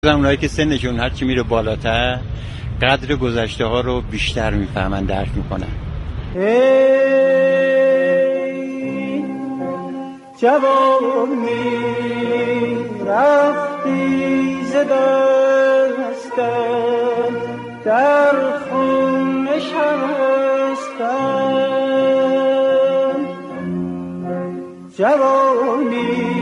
اونایی که سنشون هرچی میره بالاتر قدر گذشته ها رو بیشتر میفهمن، درک میکنن. ای جوانی رفتی ز دستم در خون نشستم، جوانی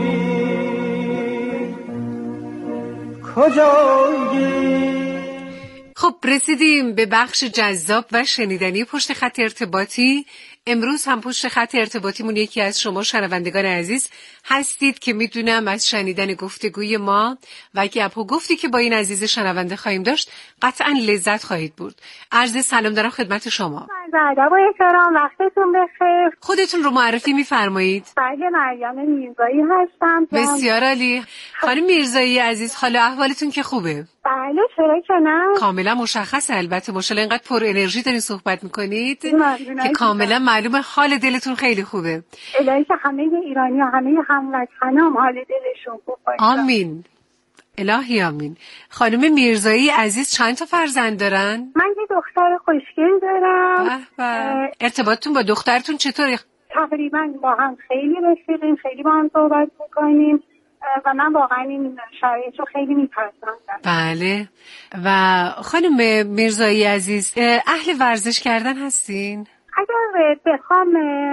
کجایی؟ خب رسیدیم به بخش جذاب و شنیدنی پشت خط ارتباطی. امروز هم پشت خط ارتباطیمون یکی از شما شنوندگان عزیز هستید که میدونم از شنیدن گفتگوی ما و گپ و گفتی که با این عزیز شنونده خواهیم داشت قطعا لذت خواهید برد. عرض سلام دارم خدمت شما. ادب و احترام، وقتتون بخیر. خودتون رو معرفی میفرمایید؟ بله، مریم میرزایی هستم. بسیار عالی. خانم میرزایی عزیز، حال احوالتون که خوبه؟ بله، چرا که نه. کاملا مشخصه، البته ماشاءالله اینقدر پر انرژی دارین صحبت میکنید که کاملا معلومه حال دلتون خیلی خوبه. الهی که همه ایرانی ها، همه هموطنام حال دلشون خوب باشه. آمین. الهی آمین. خانم میرزایی عزیز چند تا فرزند دارن؟ من یه دختر خوشگل دارم. ارتباطتون با دخترتون چطوره؟ تقریبا با هم خیلی رفیقیم، خیلی با هم صحبت میکنیم و من واقعا این شرایط رو خیلی میپسندم. بله. و خانم میرزایی عزیز اهل ورزش کردن هستین؟ اگر بخوام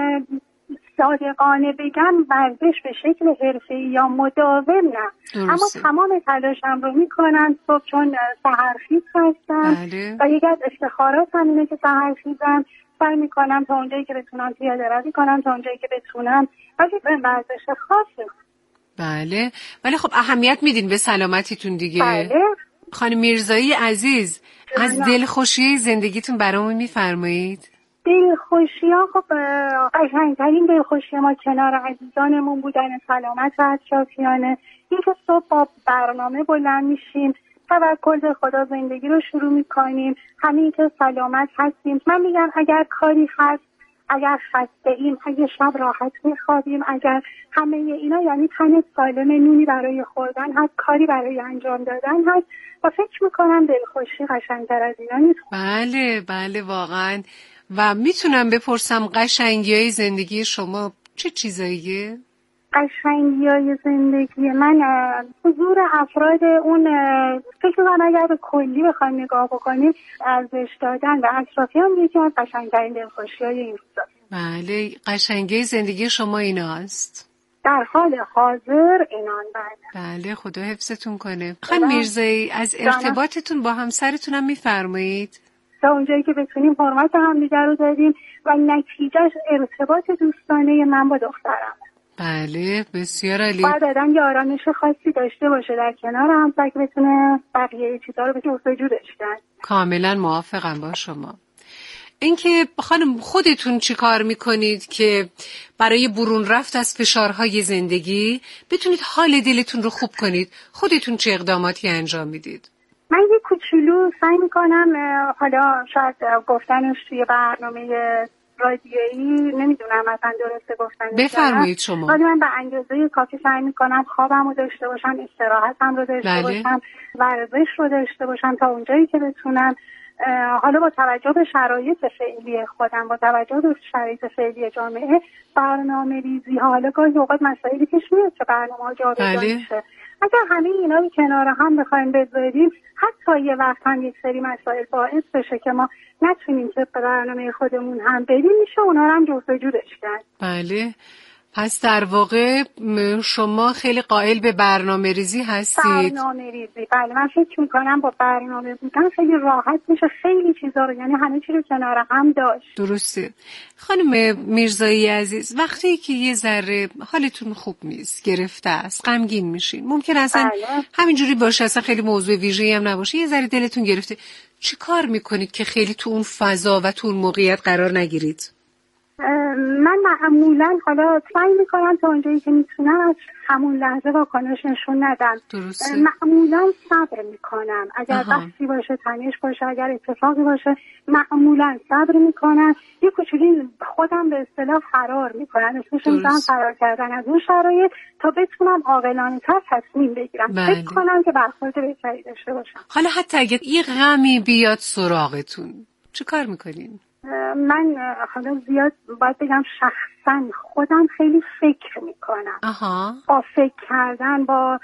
صادقانه بگم ورزش به شکل حرفه‌ای یا مداوم نه، اما تمام تلاشم رو میکنم صبح، چون سحرخیز هستم. بله. و یکی از افتخارات هم اینه که سحرخیزم، سعی میکنم تا اونجایی که بتونم پیاده روی کنم، تا اونجایی که بتونم، ولی به ورزش خاصه. بله. ولی خب اهمیت میدین به سلامتیتون دیگه. بله. خانم میرزایی عزیز از دلخوشی زندگیتون برامون میفرمایید؟ دلخوشی ها خب قشنگترین دلخوشی ما کنار عزیزانمون بودن سلامت و اطرافیانه. این که صبح با برنامه بلند میشیم، توکل به خدا زندگی رو شروع میکنیم، همین که سلامت هستیم. من میگم اگر کاری هست، اگر خسته ایم، اگر شب راحت میخوابیم، اگر همه اینا، یعنی تن سالم، نونی برای خوردن هست، کاری برای انجام دادن هست و فکر میکنم دلخوشی قشنگتر از اینا نیست. بله بله واقعا. و میتونم بپرسم قشنگی‌های زندگی شما چه چیزاییه؟ قشنگی‌های زندگی من حضور افراد، اون فکر کنم اگر به کلی بخوایم نگاه بکنیم، ارزش دادن و اطرافیان یکی از قشنگترین دلخوشی‌های این روزا. بله. قشنگی زندگی شما ایناست؟ در حال حاضر اینان. بله خدا حفظتون کنه. خانم میرزایی از ارتباطتون با همسرتون هم میفرمایید؟ تا اونجایی که بتونیم حرمت همدیگر رو دادیم و نتیجهش ارتباط دوستانه من با دخترم. بله بسیار عالی. باید آدم یه آرامش خاصی داشته باشه در کنار همسر که بتونه بقیه چیزا رو به جستجو داشتن. کاملا موافقم با شما. اینکه خانم خودتون چی کار میکنید که برای برون رفت از فشارهای زندگی بتونید حال دلتون رو خوب کنید؟ خودتون چه اقداماتی انجام میدید؟ من یه کوچولو سعی میکنم، حالا شاید گفتنش توی برنامه رادیویی نمیدونم مثلا درسته گفتن، بفرمایید شما. ولی من به اندازه کافی سعی میکنم خوابم رو داشته باشم، استراحتم رو داشته باشم، ورزش رو داشته باشم تا اونجایی که بتونم. حالا با توجه به شرایط فعلی خودم، با توجه به شرایط فعلی جامعه، برنامه ریزی ها، حالا گاهی اوقات مسائلی پیش میاد که برنامه ها جابجا میشه. اگر همه اینا رو کنار هم بخوایم بذاریم، حتی یه وقت هم یک سری مسائل باعث بشه که ما نتونیم طبق برنامه خودمون هم بریم، میشه اونا رو هم جستجو داشتن. بله. پس در واقع شما خیلی قائل به برنامه ریزی هستید؟ برنامه ریزی، بله. من فکر میکنم با برنامه بودن خیلی راحت میشه خیلی چیزا رو، یعنی همه چی رو کنار هم داشت. درسته. خانم میرزایی عزیز، وقتی که یه ذره حالتون خوب نیست، گرفته است، غمگین میشین، ممکن اصلا همینجوری باشه، اصلا خیلی موضوع ویژه‌ای هم نباشه، یه ذره دلتون گرفته، چی کار میکنید که خیلی تو اون فضا و تو اون موقعیت قرار نگیرید؟ من معمولا حالا سعی میکنم تا اونجایی که میتونم از همون لحظه واکنش نشون ندم. درسته. معمولا صبر میکنم، اگر بحثی باشه، تنش باشه، اگر اتفاقی باشه معمولا صبر میکنم، یه کوچولی خودم به اصطلاح فرار میکنم، اسمش میذارم فرار کردن از اون شرایط تا بتونم عاقلانه تر تصمیم بگیرم. فکر کنم که برخورد بهتری داشته باشم. حالا حتی اگه یه غمی بیاد سراغتون چه کار میکنین؟ من حالا زیاد باید بگم شخصا خودم خیلی فکر میکنم. با فکر کردن، با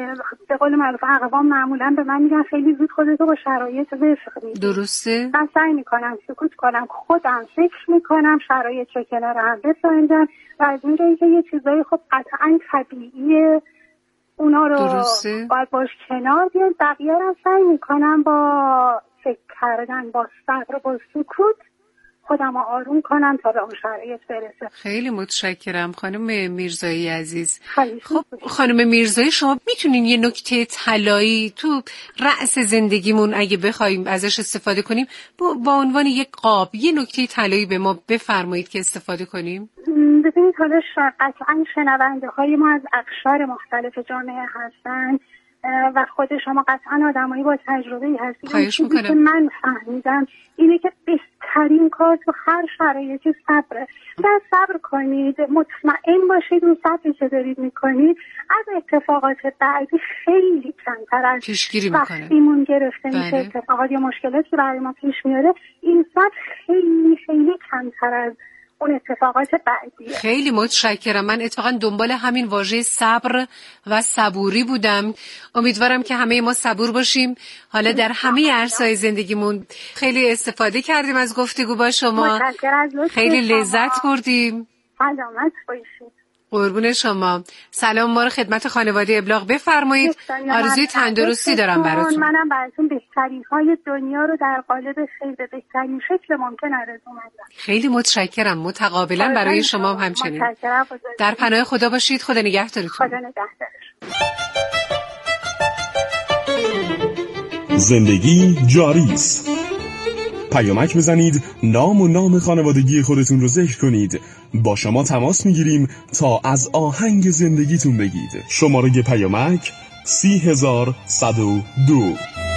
به قول معروف اقوام معمولا به من میگن خیلی زود خودتو با شرایط وفق میدی. درسته. من سعی میکنم سکوت کنم، خودم فکر میکنم، شرایط رو کنار هم بسنجم و از اونجایی که یه چیزایی خب قطعا طبیعیه اونا رو باید باش کنار بیان، بقیه رو سعی میکنم با فکر کردن، با صبر، با سکوت خودم رو آروم کنم تا به اون شرایط برسه. خیلی متشکرم خانم میرزایی عزیز. خب خانم میرزایی، شما میتونین یه نکته طلایی تو رأس زندگیمون اگه بخوایم ازش استفاده کنیم با عنوان یک قاب یه نکته طلایی به ما بفرمایید که استفاده کنیم؟ ببینید حالا قطعا شنونده های ما از اقشار مختلف جامعه هستن و خود شما قطعا آدمایی با تجربه‌ای هستید. خواهش میکنم. که من فهمیدم اینه که بهترین کار تو هر شرایطی صبره. صبر کنید، مطمئن باشید اون صبری که دارید میکنید از اتفاقات بعدی خیلی کمتر از وقتیمون گرفته میشه. اتفاقات یا مشکلاتی که برای ما پیش میاره، این صبر خیلی خیلی کمتر از اون اتفاقات بعدیه. خیلی متشکرم. من اتفاقا دنبال همین واژه صبر و صبوری بودم. امیدوارم که همه ما صبور باشیم. حالا در همه عرصه‌های زندگیمون خیلی استفاده کردیم از گفتگو با شما. خیلی لذت بردیم. سلامت باشید. قربون شما. سلام ما رو خدمت خانواده ابلاغ بفرمایید. آرزوی تندرستی دارم براتون. منم براتون بهترین های دنیا رو در قالب خیر به بهترین شکل ممکن آرزو مندم. خیلی متشکرم. متقابلا برای شما همچنین. در پناه خدا باشید. خدا نگهدارتون. خدا نگهدارش. زندگی جاری است. پیامک بزنید، نام و نام خانوادگی خودتون رو ذکر کنید. با شما تماس میگیریم تا از آهنگ زندگیتون بگید. شماره پیامک 30102.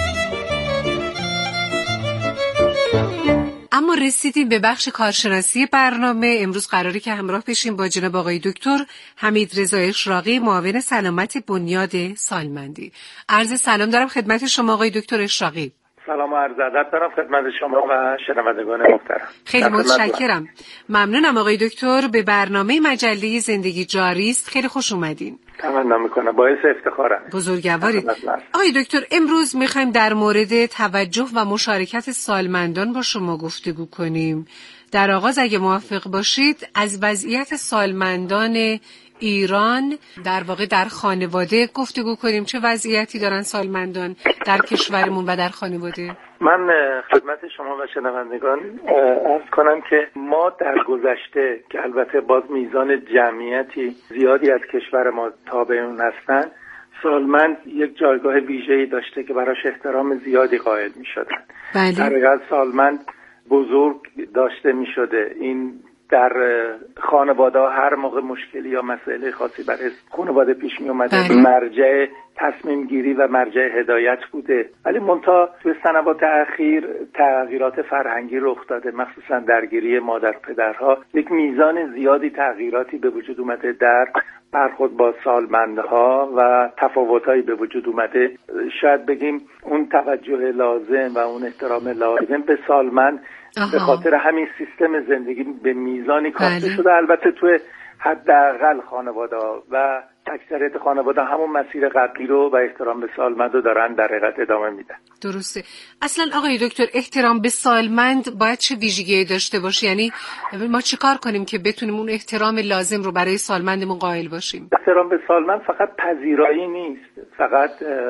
اما رسیدیم به بخش کارشناسی برنامه. امروز قراره که همراه بشیم با جناب آقای دکتر حمیدرضا اشراقی، معاون سلامت بنیاد سالمندی. عرض سلام دارم خدمت شما آقای دکتر اشراقی. سلام و عرض ادب دارم خدمت شما و شنوندگان محترم. خیلی متشکرم. ممنونم آقای دکتر. به برنامه مجله زندگی جاری است خیلی خوش اومدین. تمنا میکنم، باعث افتخارم. بزرگوارید. آقای دکتر امروز میخوایم در مورد توجه و مشارکت سالمندان با شما گفتگو کنیم. در آغاز اگه موافق باشید از وضعیت سالمندان ایران در واقع در خانواده گفتگو کنیم. چه وضعیتی دارن سالمندان در کشورمون و در خانواده؟ من خدمت شما و شنوندگان عرض کنم که ما در گذشته که البته باز میزان جمعیتی زیادی از کشور ما تابع اون هستن، سالمند یک جایگاه ویژه‌ای داشته که براش احترام زیادی قائل می‌شدن. بله. در حقیقت سالمند بزرگ داشته می‌شده. این در خانواده هر موقع مشکلی یا مسئله خاصی برای خانواده پیش می اومده مرجع تصمیم گیری و مرجع هدایت بوده. ولی منتها توی سنوات اخیر تغییرات فرهنگی رخ داده، مخصوصا درگیری مادر پدرها یک میزان زیادی تغییراتی به وجود اومده در برخورد با سالمندها و تفاوتایی به وجود اومده. شاید بگیم اون توجه لازم و اون احترام لازم به سالمند به خاطر همین سیستم زندگی به میزانی کاسته شده. البته توی حداقل خانواده و اکثریت خانواده همون مسیر قبلی رو و احترام به سالمند رو دارن در حقیقت ادامه میدن. درسته. اصلا آقای دکتر احترام به سالمند باید چه ویژگی داشته باشه؟ یعنی ما چه کار کنیم که بتونیم اون احترام لازم رو برای سالمندمون قائل باشیم؟ احترام به سالمند فقط پذیرایی نیست، فقط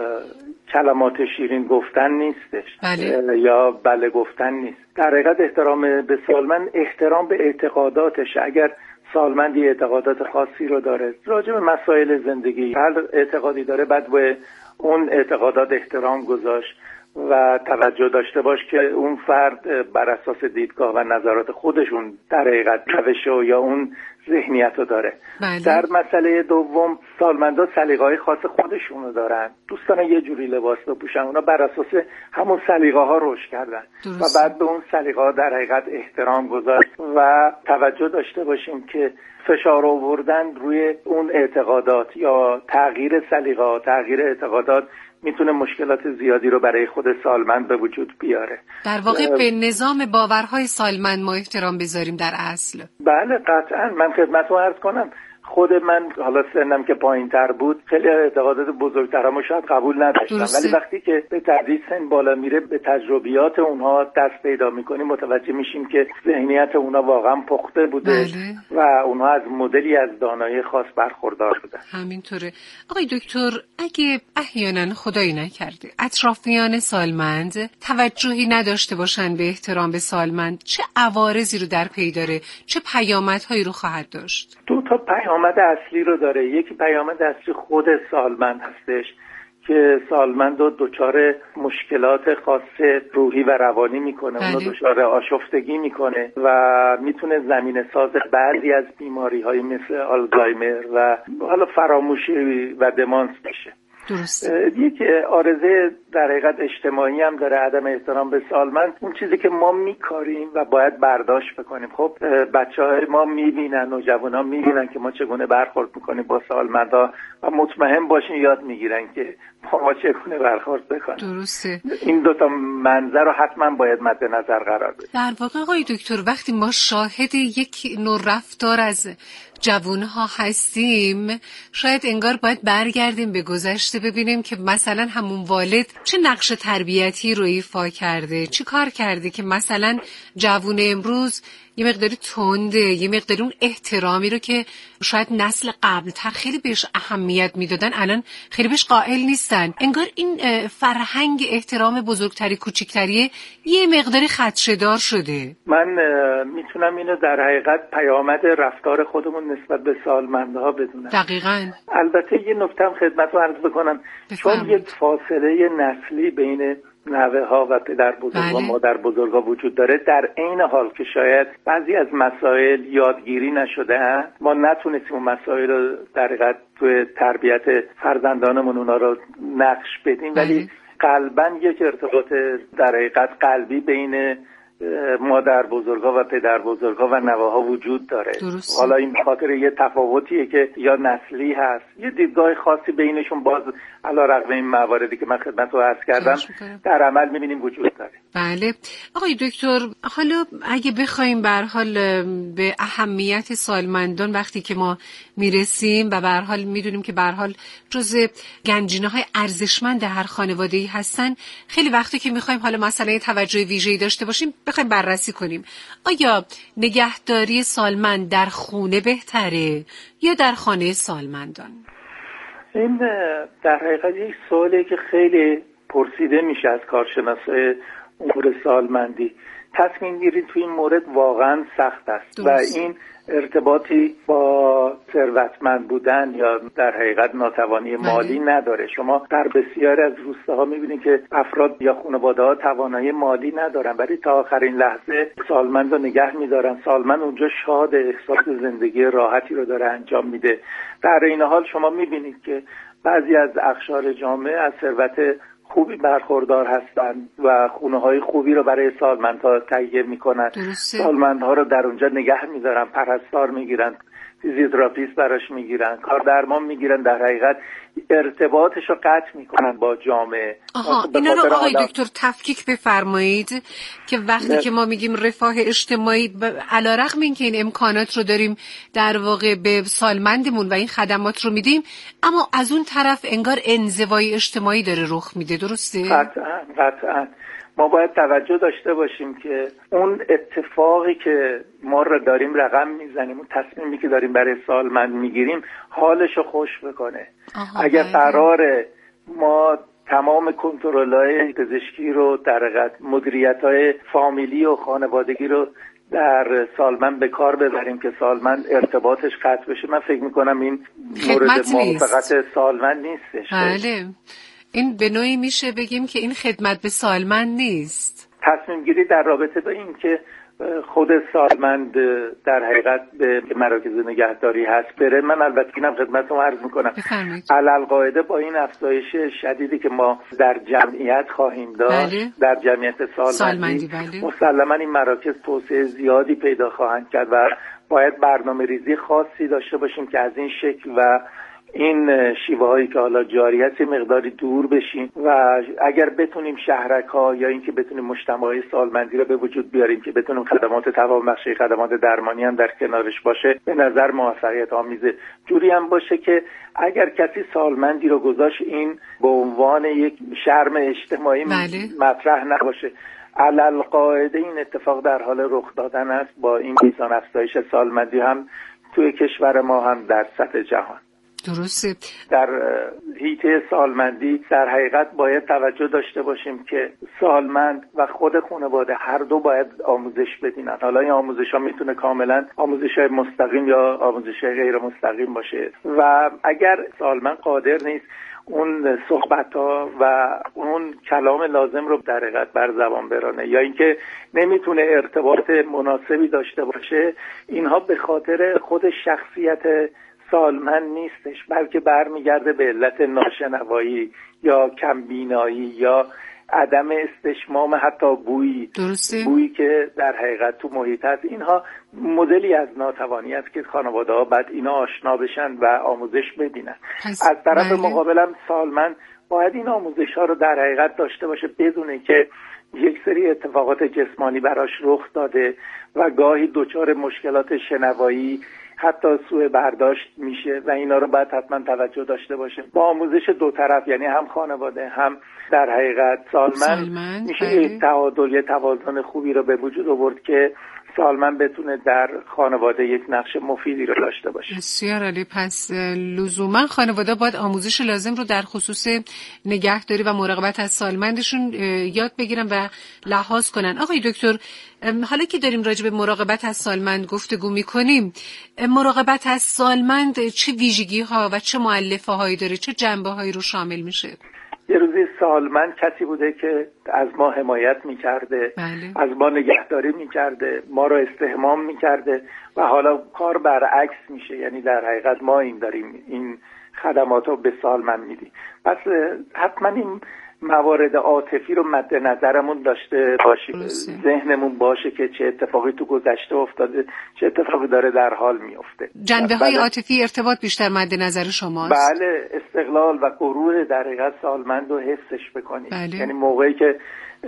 کلمات شیرین گفتن نیستش. بله. یا بله گفتن نیست. در حقیقت احترام به سالمند احترام به اعتقاداتش. اگر سالمندی اعتقادات خاصی رو داره راجع به مسائل زندگی، هر اعتقادی داره، بعد به اون اعتقادات احترام گذاشت و توجه داشته باش که اون فرد بر اساس دیدگاه و نظرات خودشون در حقیقت روش یا اون ذهنیت رو داره. بله. در مسئله دوم سالمندا سلیقه‌های خاص خودشونو دارن، دوستان یه جوری لباس بپوشن، اونا بر اساس همون سلیقه‌ها رشد کردن و بعد به اون سلیقه‌ها در حقیقت احترام گذاشت و توجه داشته باشیم که فشار آوردن روی اون اعتقادات یا تغییر سلیقه‌ها، تغییر اعتقادات میتونه مشکلات زیادی رو برای خود سالمند به وجود بیاره. در واقع به نظام باورهای سالمند ما احترام بذاریم در اصل. بله قطعا. من خدمتتون عرض کنم خود من حالا سنم که پایین تر بود خیلی اعتقادات بزرگترامو شاید قبول نداشتم، ولی وقتی که به تدریج سن بالا میره به تجربیات اونها دست پیدا میکنیم متوجه میشیم که ذهنیت اونها واقعا پخته بوده. بله. و اونها از مدلی از دانایی خاص برخوردار بودن. همینطوره. آقای دکتر اگه احیانا خدایی نکرده اطرافیان سالمند توجهی نداشته باشن به احترام به سالمند، چه عوارضی رو در پی داره؟ چه پیامدهایی رو خواهد داشت؟ دو تا پیامد اصلی رو داره. یکی پیامد اصلی خود سالمند هستش که سالمند رو دچار مشکلات خاص روحی و روانی میکنه. بله. اونو دچار آشفتگی میکنه و میتونه زمینه ساز بعضی از بیماری های مثل آلزایمر و حالا فراموشی و دمانس بشه. درست. یک عارضه در حقیقت اجتماعی هم داره، عدم احترام به سالمند. اون چیزی که ما میکاریم و باید برداشت بکنیم. خب بچه‌های ما میبینن و جوان‌ها میبینن که ما چگونه برخورد میکنیم با سالمندا و مطمئن باشین یاد میگیرن که ما چگونه برخورد بکنیم. درسته. این دو تا منظر رو حتما باید مد نظر قرار بدیم. در واقع آقای دکتر وقتی ما شاهد یک نوع رفتار از جوانها هستیم شاید انگار باید برگردیم به گذشته ببینیم که مثلا همون والد چه نقش تربیتی رو ایفا کرده، چه کار کرده که مثلا جوان امروز یه مقداری تنده، یه مقداری اون احترامی رو که شاید نسل قبل‌تر خیلی بهش اهمیت میدادن الان خیلی بهش قائل نیستن. انگار این فرهنگ احترام بزرگتری کوچکتری یه مقداری خدشه‌دار شده. من میتونم اینو در حقیقت پیامد رفتار خودمون نسبت به سالمندها بدونم. دقیقاً. البته یه نکته هم خدمتتون عرض بکنم، چون یک فاصله نسلی بین نوه ها و پدر بزرگا، بله. مادر بزرگا وجود داره، در عین حال که شاید بعضی از مسائل یادگیری نشده ما نتونستیم اون مسائل رو در حقیقت توی تربیت فرزندانمون اونا رو نقش بدیم. بله. ولی قلباً یک ارتباط در حقیقت قلبی بین مادر بزرگا و پدر بزرگا و نواها وجود داره. درست. حالا این خاطر یه تفاوتیه که یا نسلی هست، یه دیدگاه خاصی بینشون باز علیرغم این مواردی که من خدمتتون عرض کردم در عمل می‌بینیم وجود داره. بله. آقای دکتر حالا اگه بخوایم به هر حال به اهمیت سالمندان وقتی که ما میرسیم و به هر حال میدونیم که به هر حال جزء گنجینه‌های ارزشمند هر خانواده‌ای هستن، خیلی وقتی که می‌خوایم حالا مسئله توجه ویژه‌ای داشته باشیم بخوایم بررسی کنیم آیا نگهداری سالمند در خونه بهتره یا در خانه سالمندان؟ این در حقیقت یک سوالی که خیلی پرسیده میشه از کارشناسای امور سالمندی. تصمیم گیری توی این مورد واقعا سخت است. درست. و این ارتباطی با ثروتمند بودن یا در حقیقت ناتوانی مالی نداره. شما در بسیاری از روستاها میبینید که افراد یا خانواده‌ها توانایی مالی ندارن ولی تا آخرین لحظه سالمند رو نگه میدارن. سالمند اونجا شاد، احساس زندگی راحتی رو داره انجام میده. در این حال شما میبینید که بعضی از اقشار جامعه از ثروت خوبی برخوردار هستند و خونه‌های خوبی رو برای سالمندها تهیه می‌کنن. سالمندها رو در اونجا نگه می‌دارن، پرستار می‌گیرن، فیزیوتراپیست براش می‌گیرن، کار درمان می‌گیرن، در حقیقت ارتباطش رو قطع می‌کنن با جامعه. اینا رو آقای دکتر تفکیک بفرمایید که وقتی که ما میگیم رفاه اجتماعی علیرغم اینکه این امکانات رو داریم در واقع به سالمندمون و این خدمات رو میدیم اما از اون طرف انگار انزوای اجتماعی داره رخ میده. درسته؟ قطعاً. ما باید توجه داشته باشیم که اون اتفاقی که ما رو داریم رقم میزنیم، اون تصمیمی که داریم برای سالمند میگیریم حالشو خوش بکنه. اگر قراره ما تمام کنترل‌های پزشکی رو در حقیقت مدیریت‌های فامیلی و خانوادگی رو در سالمند به کار ببریم که سالمند ارتباطش قطع بشه، من فکر میکنم این مورد موافقت سالمند نیستش. بله. این به نوعی میشه بگیم که این خدمت به سالمند نیست. تصمیم گیری در رابطه با این که خود سالمند در حقیقت به مراکز نگهداری هست بره، من البته اینم خدمتتون عرض میکنم علالقاعده با این افزایش شدیدی که ما در جمعیت خواهیم داشت در جمعیت سالمندی مسلما این مراکز توسعه زیادی پیدا خواهند کرد و باید برنامه ریزی خاصی داشته باشیم که از این شکل و این شیوه هایی که حالا جاری است مقداری دور بشیم و اگر بتونیم شهرک ها یا اینکه بتونیم مجتمعات سالمندی رو به وجود بیاریم که بتونیم خدمات توانبخشی، خدمات درمانی هم در کنارش باشه، به نظر موفقیت آمیزه. جوری هم باشه که اگر کسی سالمندی رو گذاشت این به عنوان یک شرم اجتماعی مطرح نباشه. علالقاعده این اتفاق در حال رخ دادن است با این میزان افزایش سالمندی هم توی کشور ما هم در سطح جهان. درسته. در حیطه سالمندی در حقیقت باید توجه داشته باشیم که سالمند و خود خانواده هر دو باید آموزش بدینن. حالا این آموزش ها میتونه کاملا آموزش های مستقیم یا آموزش های غیر مستقیم باشه و اگر سالمند قادر نیست اون صحبت ها و اون کلام لازم رو در حقیقت بر زبان برانه یا اینکه نمیتونه ارتباط مناسبی داشته باشه، اینها به خاطر خود شخصیت سالمند نیستش، بلکه برمیگرده به علت ناشنوایی یا کمبینایی یا عدم استشمام حتی بویی. درسته. بویی که در حقیقت تو محیط هست. اینها مدلی از ناتوانی است که خانواده ها باید اینا آشنا بشن و آموزش ببینن. از طرف مقابلم سالمند باید این آموزش ها رو در حقیقت داشته باشه بدونه که یک سری اتفاقات جسمانی براش رخ داده و گاهی دچار مشکلات شنوایی حتی سوء برداشت میشه و اینا رو باید حتما توجه داشته باشه. با آموزش دو طرف یعنی هم خانواده هم در حقیقت سالمند میشه یک تعادل، یک توازن خوبی رو به وجود آورد که سالمند بتونه در خانواده یک نقش مفیدی رو داشته باشه. بسیار عالی. پس لزوما خانواده باید آموزش لازم رو در خصوص نگهداری و مراقبت از سالمندشون یاد بگیرن و لحاظ کنن. آقای دکتر، حالا که داریم راجع به مراقبت از سالمند گفتگو می‌کنیم، مراقبت از سالمند چه ویژگی‌ها و چه مؤلفه‌هایی داره، چه جنبه‌هایی رو شامل میشه؟ یه روزی سالمند کسی بوده که از ما حمایت میکرده، از ما نگهداری میکرده، ما رو استحمام میکرده و حالا کار برعکس میشه، یعنی در حقیقت ما این داریم این خدمات رو به سالمند میدیم. پس حتما این موارد عاطفی رو مد نظرمون داشته باشیم، ذهنمون باشه که چه اتفاقی تو گذشته افتاده، چه اتفاقی داره در حال میفته. جنبه‌های عاطفی ارتباط بیشتر مد نظر شماست؟ بله، استقلال و غرور در حقیقت سالمند رو حفظش بکنیم. یعنی موقعی که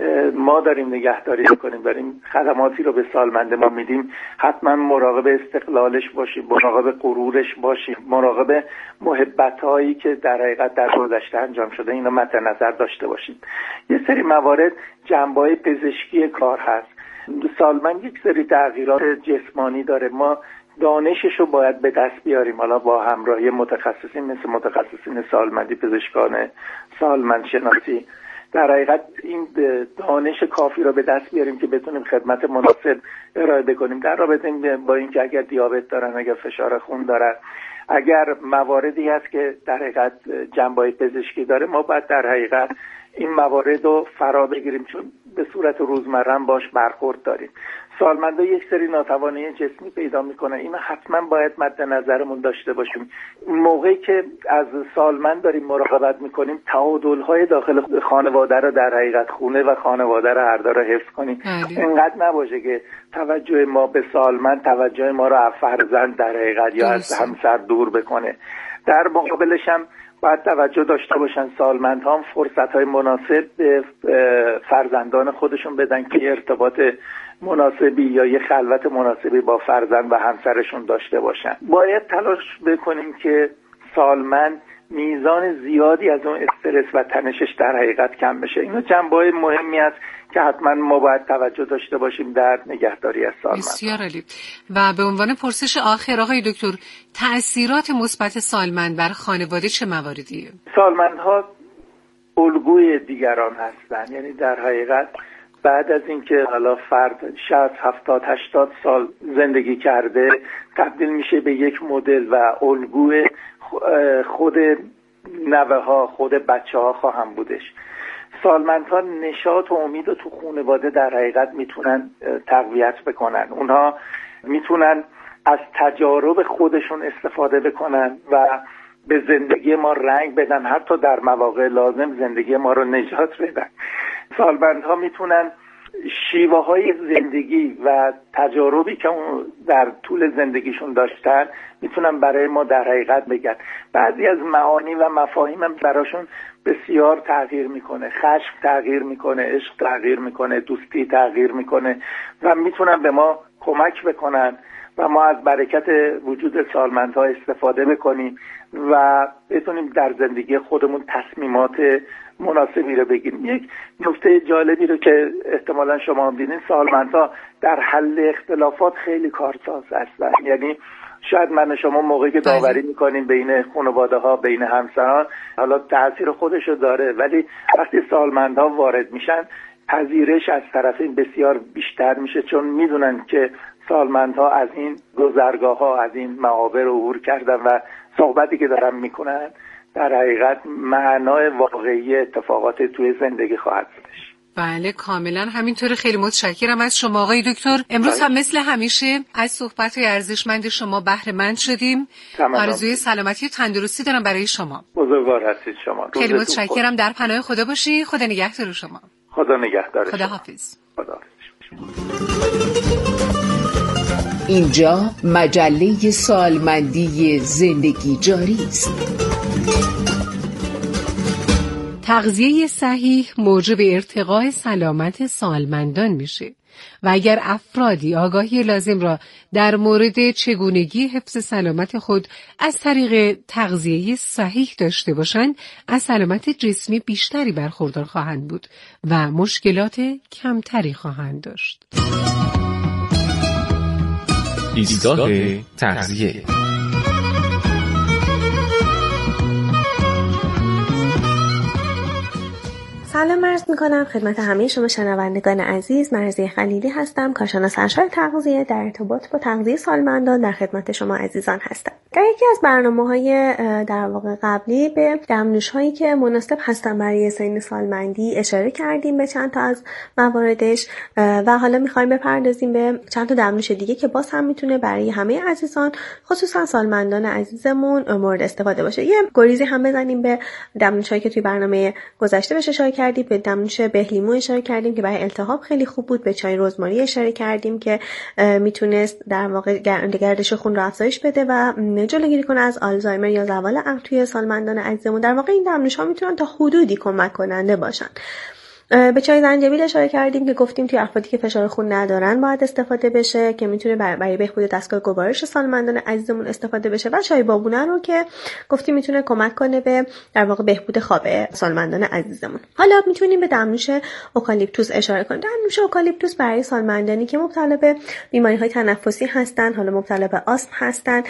ما داریم نگهداری میکنیم، داریم خدماتی رو به سالمند ما میدیم، حتما مراقب استقلالش باشیم، مراقب غرورش باشیم، مراقب محبتایی که در حقیقت در گذشته انجام شده اینا مد نظر داشته باشیم. یه سری موارد جنبه‌های پزشکی کار هست. سالمند یک سری تغییرات جسمانی داره، ما دانشش رو باید به دست بیاریم، حالا با همراهی متخصصین مثل متخصصین سالمندی، پزشکان سالمند شناسی، در حقیقت این دانش کافی رو به دست بیاریم که بتونیم خدمت مناسب ارائه بکنیم در رابطه با اینکه اگر دیابت دارن، اگر فشار خون دارن، اگر مواردی هست که در حقیقت جنبه‌های پزشکی داره، ما باید در حقیقت این موارد رو فرا بگیریم چون به صورت روزمره باش برخورد داریم. سالمندا یک سری ناتوانی جسمی پیدا میکنه، اینا حتما باید مد نظرمون داشته باشیم. موقعی که از سالمند داریم مراقبت میکنیم، تعادل‌های داخل خانواده رو در حقیقت خونه و خانواده رو هر دو رو حفظ کنیم. اینقدر نباشه که توجه ما به سالمند توجه ما رو از فرزند در حقیقت یا از همسر دور بکنه. در مقابلش هم باید توجه داشته باشن سالمندها هم فرصت‌های مناسب به فرزندان خودشون بدن که ارتباط مناسبی یا یه خلوت مناسبی با فرزند و همسرشون داشته باشن. باید تلاش بکنیم که سالمند میزان زیادی از اون استرس و تنشش در حقیقت کم بشه. اینا جنبه‌های مهمی است که حتما ما باید توجه داشته باشیم در نگهداری از سالمند. بسیار عالی. و به عنوان پرسش آخر آقای دکتر، تأثیرات مثبت سالمند بر خانواده چه مواردیه؟ سالمندها الگوی دیگران هستند، یعنی در حقیقت بعد از اینکه حالا فرد 60 70 80 سال زندگی کرده، تبدیل میشه به یک مدل و الگوی خود نوه ها، خود بچه ها خواهم بودش. سالمندها نشاط و امید رو تو خانواده در حقیقت میتونن تقویت بکنن. اونها میتونن از تجارب خودشون استفاده بکنن و به زندگی ما رنگ بدن، حتی در مواقع لازم زندگی ما رو نجات بدن. سالمندها میتونن شیوه های زندگی و تجاربی که در طول زندگیشون داشتن میتونن برای ما در حقیقت بگن. بعضی از معانی و مفاهیم هم براشون بسیار تغییر میکنه. خشم تغییر میکنه، عشق تغییر میکنه، دوستی تغییر میکنه و میتونن به ما کمک بکنن و ما از برکت وجود سالمندها استفاده بکنیم و بتونیم در زندگی خودمون تصمیمات مناسبی رو بگیریم. یک نکته جالبی رو که احتمالا شما هم دیدین، سالمندها در حل اختلافات خیلی کارساز هستن. یعنی شاید من و شما موقعی که داوری میکنیم بین خانواده ها، بین همسران، حالا تاثیر خودشو داره، ولی وقتی سالمندها وارد میشن پذیرش از طرفین بسیار بیشتر میشه، چون میدونن که سالمندها از این گذرگاه ها، از این معابر عبور کردن و صحبتی که دارن میکنن در حقیقت معنای واقعی اتفاقات توی زندگی خواهد بودش. بله کاملا همینطوره. خیلی متشکرم از شما آقای دکتر. امروز هم مثل همیشه از صحبت‌های ارزشمند شما بهره مند شدیم. آرزوی سلامتی و تندرستی دارم برای شما. بزرگوار هستید شما. خیلی متشکرم. در پناه خدا باشی. خدا نگهدار شما. خدا نگهدار. خدا حافظ. خدا حافظ. اینجا مجله سالمندی زندگی جاری است. تغذیه صحیح موجب ارتقاء سلامت سالمندان میشه و اگر افرادی آگاهی لازم را در مورد چگونگی حفظ سلامت خود از طریق تغذیه صحیح داشته باشند، از سلامت جسمی بیشتری برخوردار خواهند بود و مشکلات کمتری خواهند داشت. ایستگاه تغذیه. سلام عرض میکنم خدمت همه شما شنوندگان عزیز. من رضیه خلیلی هستم، کارشناس ارشد تغذیه. در ارتباط با تغذیه سالمندان در خدمت شما عزیزان هستم. در یکی از برنامه‌های در واقع قبلی به دمنوش‌هایی که مناسب هستن برای سن سالمندی اشاره کردیم به چند تا از مواردش و حالا می‌خوایم بپردازیم به چند تا دمنوش دیگه که باز هم میتونه برای همه عزیزان خصوصا سالمندان عزیزمون مورد استفاده باشه. یه گریزی هم بزنیم به دمنوش‌هایی که توی برنامه گذشته بهش اشاره کردیم. به دمنوش بهلیمو اشاره کردیم که برای التهاب خیلی خوب بود. به چای رزماری اشاره کردیم که میتونست در واقع گردش خون رو افزایش بده و جلوگیری کنه از آلزایمر یا زوال عقل توی سالمندان عزیزمون. در واقع این دمنوش‌ها میتونن تا حدودی کمک کننده باشن. به چای زنجبیل اشاره کردیم که گفتیم توی افرادی که فشار خون ندارن باید استفاده بشه که میتونه برای بهبود دستگاه گوارش سالمندان عزیزمون استفاده بشه و چای بابونه رو که گفتیم میتونه کمک کنه به در واقع بهبود خواب سالمندان عزیزمون. حالا میتونیم به دمنوش اوکالیپتوس اشاره کنیم. دمنوش اوکالیپتوس برای سالمندانی که مبتلا به بیماری‌های تنفسی هستن، حالا مبتلا به آسم هستن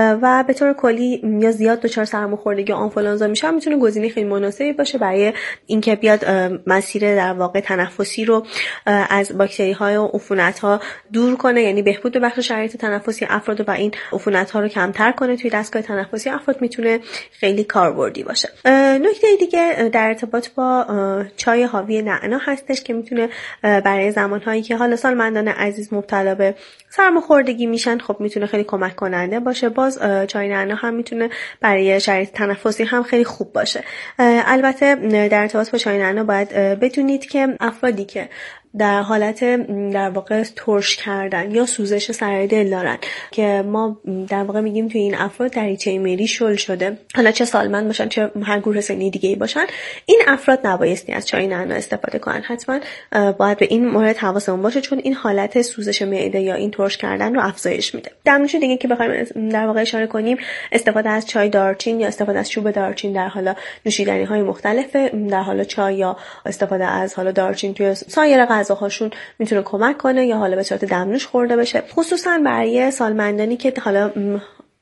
و به طور کلی یا زیاد دچار سرماخوردگی و آنفولانزا میشن، میتونه گزینه خیلی مناسبی باشه برای اینکه بیاد مسیر در واقع تنفسی رو از باکتری های و عفونت ها دور کنه، یعنی بهبود بخش شرایط تنفسی افراد و این عفونت ها رو کمتر کنه توی دستگاه تنفسی افراد. میتونه خیلی کاربردی باشه. نکته دیگه در ارتباط با چای حاوی نعنا هستش که میتونه برای زمان هایی که حالا سالمندان عزیز مبتلا به سرماخوردگی میشن خب میتونه خیلی کمک کننده باشه. باز چای نعنا هم میتونه برای شرایط تنفسی هم خیلی خوب باشه. البته در ارتباط با چای نعنا باید بدونید که افرادی که در حالت در واقع ترش کردن یا سوزش سر دل دارن که ما در واقع میگیم توی این افراد دریچه میری شل شده، حالا چه سالمند باشن چه هر گروه سنی دیگه‌ای باشن، این افراد نبایستی از چای نعنا استفاده کنن. حتما باید به این مورد حواسمون باشه چون این حالت سوزش معده یا این ترش کردن رو افزایش میده. دمنوش دیگه که بخوایم در واقع اشاره کنیم استفاده از چای دارچین یا استفاده از چوب دارچین در حالا نوشیدنی‌های مختلف، در حالا چای یا استفاده از حالا دارچین توی سایر غذاهاشون میتونه کمک کنه یا حالا به صورت دمنوش خورده بشه، خصوصا برای سالمندانی که حالا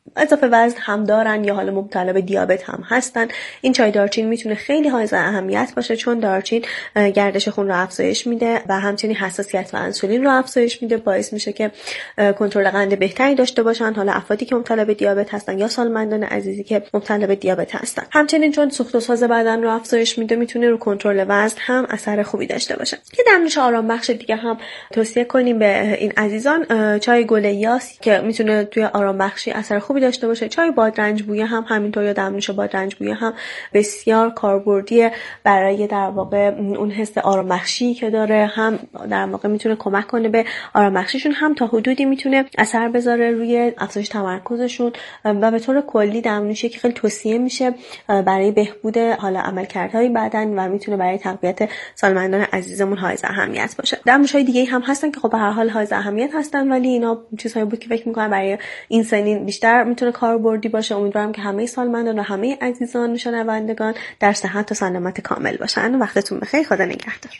اضافه وزن هم دارن یا حالا مبتلا به دیابت هم هستن، این چای دارچین میتونه خیلی حائز اهمیت باشه، چون دارچین گردش خون رو افزایش میده و همچنین حساسیت و انسولین رو افزایش میده، باعث میشه که کنترل قند بهتری داشته باشن، حالا افرادی که مبتلا به دیابت هستن یا سالمندان عزیزی که مبتلا به دیابت هستن. همچنین چون سوخت و ساز بدن رو افزایش میده، میتونه رو کنترل وزن هم اثر خوبی داشته باشه. یه دمنوش آرام بخش دیگه هم توصیه کنیم به این عزیزان، چای گل یاس که میتونه توی آرام بخشی اثر خوبی داشته باشه. چای بادرنج بویه هم همینطور، یا دمنوش بادرنج بویه هم بسیار کاربردیه برای در واقع اون حس آرام بخشی که داره، هم در واقع میتونه کمک کنه به آرام بخشیشون، هم تا حدودی میتونه اثر بذاره روی افزایش تمرکزشون و به طور کلی دمنوشی که خیلی توصیه میشه برای بهبود حالا عملکردهای بدن و میتونه برای تقویت سالمندان عزیزمون حائز اهمیت باشه. دمنوش‌های دیگه هم هستن که خب به هر حال حائز اهمیت هستن، ولی اینا چیزهایی بود که فکر می‌کنم برای این سنین بیشتر میتونه کاربردی باشه. امیدوارم که همه سالمندان و همه عزیزان شنوندگان در صحت و سلامت کامل باشن. وقتتون بخیر، خدا نگهدار.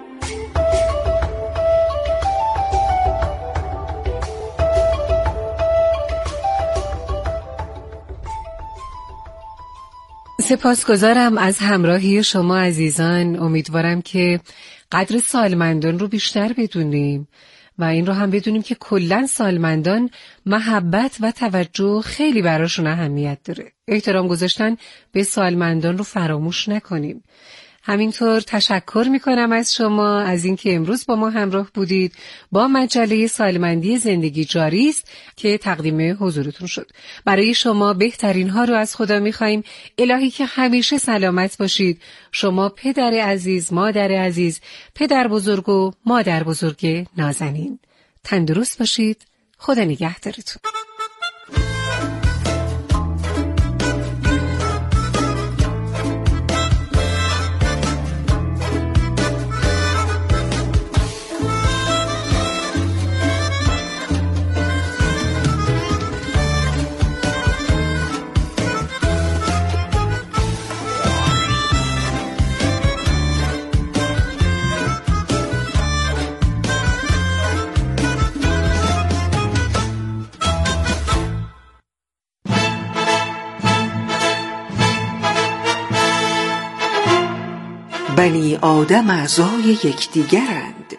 سپاسگزارم از همراهی شما عزیزان. امیدوارم که قدر سالمندان رو بیشتر بدونیم و این رو هم بدونیم که کلاً سالمندان محبت و توجه خیلی براشون اهمیت داره. احترام گذاشتن به سالمندان رو فراموش نکنیم. همینطور تشکر میکنم از شما از اینکه امروز با ما همراه بودید با مجله سالمندی زندگی جاری است که تقدیم حضورتون شد. برای شما بهترین ها رو از خدا میخوایم. الهی که همیشه سلامت باشید. شما پدر عزیز، مادر عزیز، پدر بزرگ و مادر بزرگ نازنین، تندرست باشید. خدا نگهدارتون. بنی آدم اعضای یکدیگرند.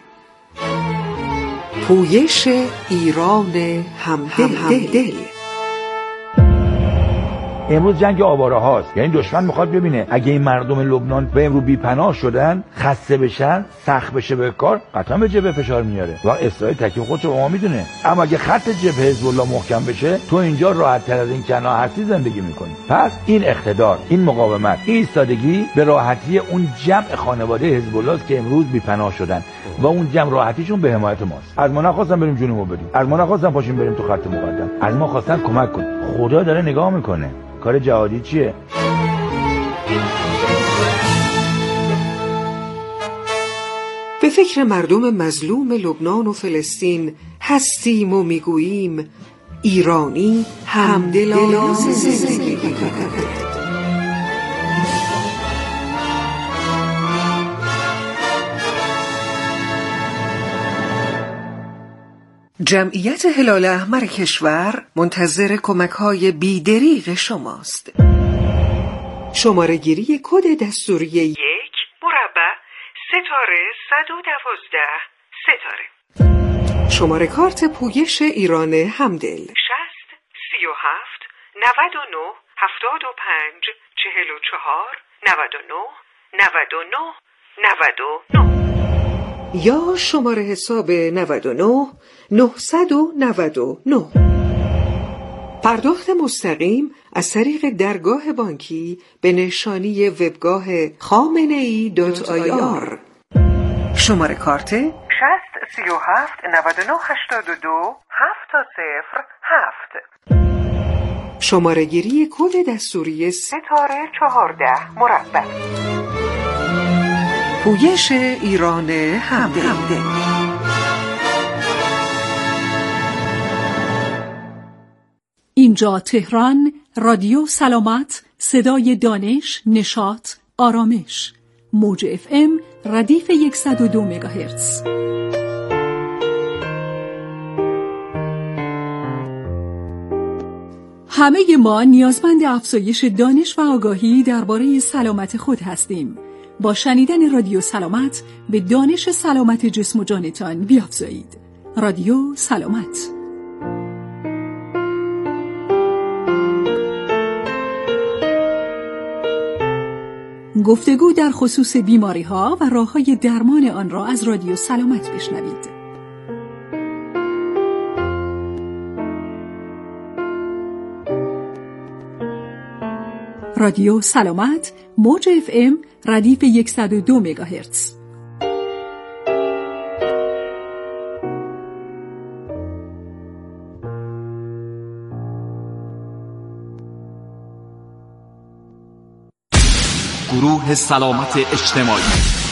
پویش ایران همدل. امروز جنگ آواره هاست، یعنی دشمن میخواد ببینه اگه این مردم لبنان به امروز بی‌پناه شدن، خسته بشن، سخت بشه به کار، قطعا به جبهه فشار میاره و اسرائیل تکلیف خودش رو با ما میدونه. اما اگه خط جبهه حزب الله محکم بشه، تو اینجا راحت تر از این کنار هستی زندگی میکنی. پس این اقتدار، این مقاومت، این ایستادگی به راحتی اون جمع خانواده حزب الله است که امروز بی‌پناه شدن و اون جمع راحتیشون به حمایت ماست. از ما نخواستن بریم جنوبو بدیم، از ما نخواستن پاشیم بریم تو خط مقدم، از ما خواستن کمک کنیم. خدا داره نگاه میکنه. کار جهادی چیه؟ به فکر مردم مظلوم لبنان و فلسطین هستیم و میگوییم ایرانی همدلانه زندگی کند. جمعیت هلال احمر کشور منتظر کمک‌های بی‌دریغ شماست. شماره گیری کد دستوری 1 مربع ستاره 112 ستاره. شماره کارت پویش ایران همدل 60 37 99 75 44 99 99 یا شماره حساب 99 999. پرداخت مستقیم از طریق درگاه بانکی به نشانی وبگاه khamenei.ir. شماره کارت 60 37 99 82 707. شماره گیری کد دستوری ستاره 14 مربع. پویش ایران همدل. اینجا تهران، رادیو سلامت، صدای دانش، نشاط، آرامش. موج FM ردیف 102 مگاهرتز. همه ما نیازمند افزایش دانش و آگاهی درباره سلامت خود هستیم. با شنیدن رادیو سلامت به دانش سلامت جسم و جانتان بیافزایید. رادیو سلامت. گفتگو در خصوص بیماری‌ها و راه‌های درمان آن را از رادیو سلامت بشنوید. رادیو سلامت، موج FM ردیف 102 مگاهرتز. گروه سلامت اجتماعی